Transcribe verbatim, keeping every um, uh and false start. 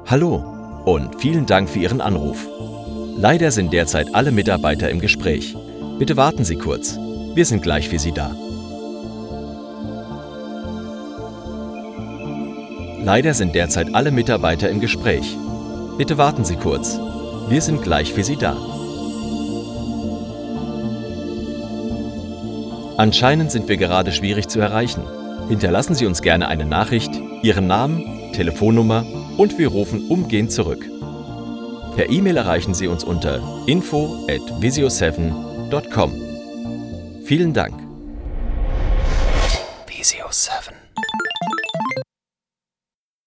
Hallo und vielen Dank für Ihren Anruf. Leider sind derzeit alle Mitarbeiter im Gespräch. Bitte warten Sie kurz. Wir sind gleich für Sie da. Leider sind derzeit alle Mitarbeiter im Gespräch. Bitte warten Sie kurz. Wir sind gleich für Sie da. Anscheinend sind wir gerade schwierig zu erreichen. Hinterlassen Sie uns gerne eine Nachricht, Ihren Namen, Telefonnummer und wir rufen umgehend zurück. Per E-Mail erreichen Sie uns unter info at visio seven punkt com. Vielen Dank. Visio seven.